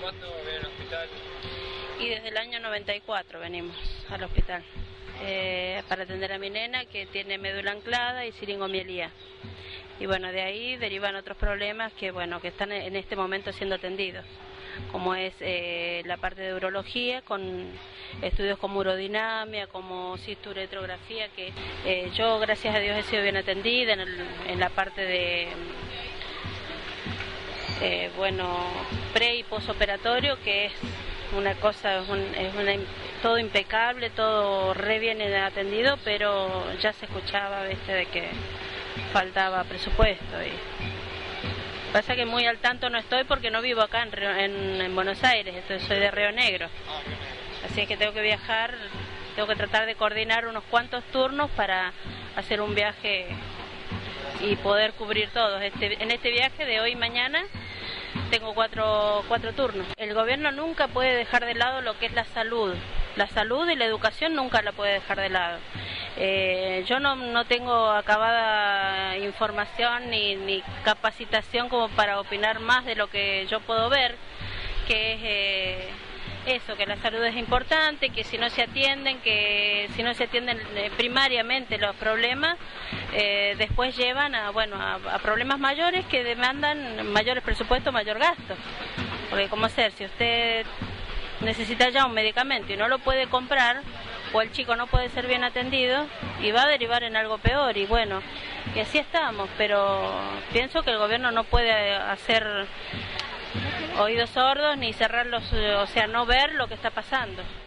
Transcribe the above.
cuándo ven al hospital? Y desde el año 94 venimos al hospital para atender a mi nena que tiene médula anclada y siringomielía. Y bueno, de ahí derivan otros problemas que bueno que están en este momento siendo atendidos, como es la parte de urología, con estudios como urodinamia, como cisturetrografía, que yo gracias a Dios he sido bien atendida en la parte de pre y posoperatorio, que es una cosa, todo impecable, todo re bien atendido, pero ya se escuchaba de que faltaba presupuesto. Y pasa que muy al tanto no estoy porque no vivo acá en Buenos Aires, soy de Río Negro. Así es que tengo que viajar, tengo que tratar de coordinar unos cuantos turnos para hacer un viaje y poder cubrir todos. En este viaje de hoy y mañana tengo cuatro turnos. El gobierno nunca puede dejar de lado lo que es la salud. La salud y la educación nunca la puede dejar de lado. Yo no tengo acabada información ni capacitación como para opinar más de lo que yo puedo ver, que es eso, que la salud es importante, que si no se atienden, primariamente los problemas, después llevan a problemas mayores que demandan mayores presupuestos, mayor gasto. Porque como si usted necesita ya un medicamento y no lo puede comprar, o el chico no puede ser bien atendido y va a derivar en algo peor, y bueno, y así estamos, pero pienso que el gobierno no puede hacer oídos sordos ni cerrarlos, o sea, no ver lo que está pasando.